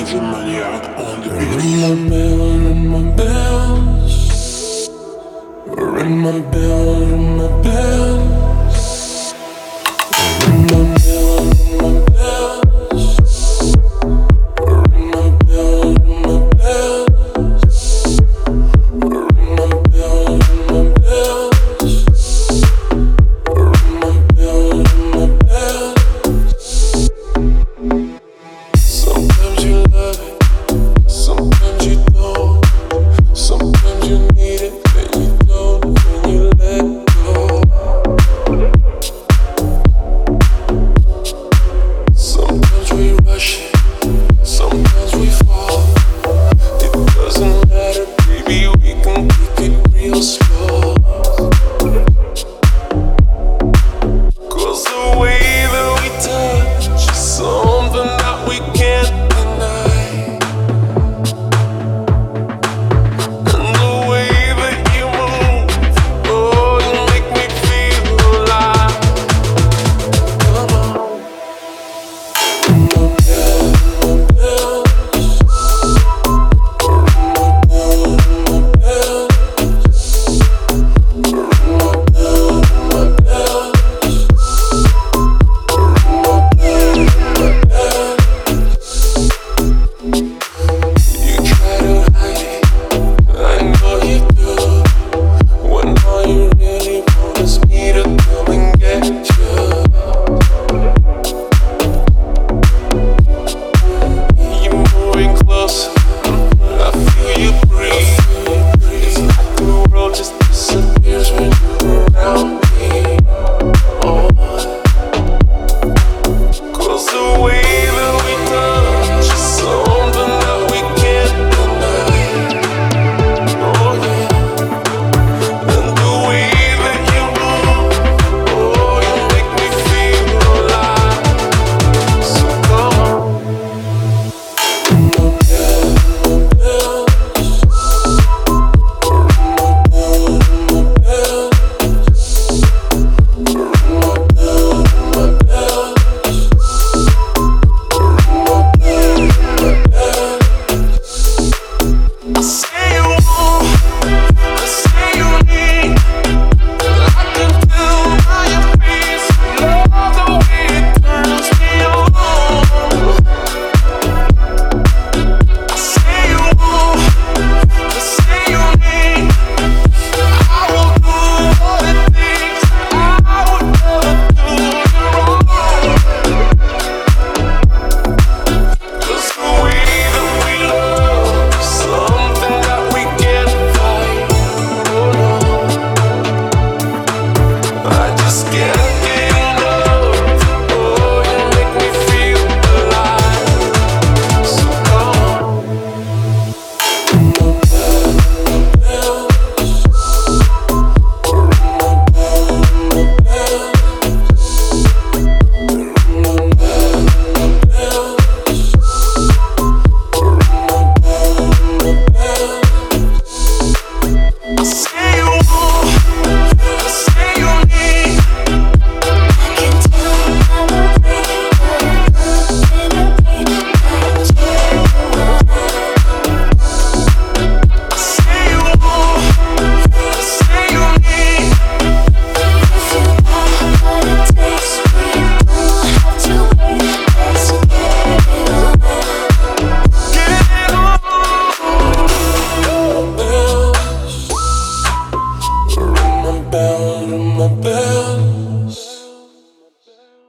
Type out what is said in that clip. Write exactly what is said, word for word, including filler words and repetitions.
DJ Maniac on the beat. Ring my bell, ring my bell, ring my bell, ring my bells. Ring my bell, ring my bells. Ring my bell, ring my bells. Ring my bell, ring my bells. Ring my bell, ring my bells. Sometimes you love it, sometimes you don't. Sometimes you need it, then you don't, when you let go. Sometimes we rush it, sometimes we fall. It doesn't matter, baby, we can take it real slow. Cause the way that we touch is something that we can't deny. And the way that you move, oh, you make me feel alive. Come on. Ring my bell, ring my bells. Ring my bell, ring my bells. Ring my bell, ring my bells. Ring my bell, ring my bells. You try to hide it, I know you do. When all you really want is me to come and get you. You're moving closer, I feel you breathe. It's like the world just disappears when you're around me. Oh, cause the way that we touch is something that we can't deny. Oh yeah, and the way that you move, oh, you make me feel alive. So come on. Ring my bell, ring my bells. Ring my bell, ring my bells. Ring my bell, ring my bells. Ring my bell, ring my bells. I say you want, I say you need. I can tell by your face, love the way it turns me on. I say you want, I say you need. I will do what it takes. I would never do you wrong. Cause the way that we love is something that we can't fight. Oh no, I just can't get enough. Oh, you make me feel alive. So come on. Ring my bell, ring my bells. Ring my bell, ring my bells. Ring my bell, ring my bells. Ring my bell, ring my bells. I say you want, I say you need. I can tell by the way that it comes in a beat. I say you want, I say you want, I say you need. If you want what it takes, we don't have to wait. Let's get it on. Get it on. Ring my bell, ring my bell.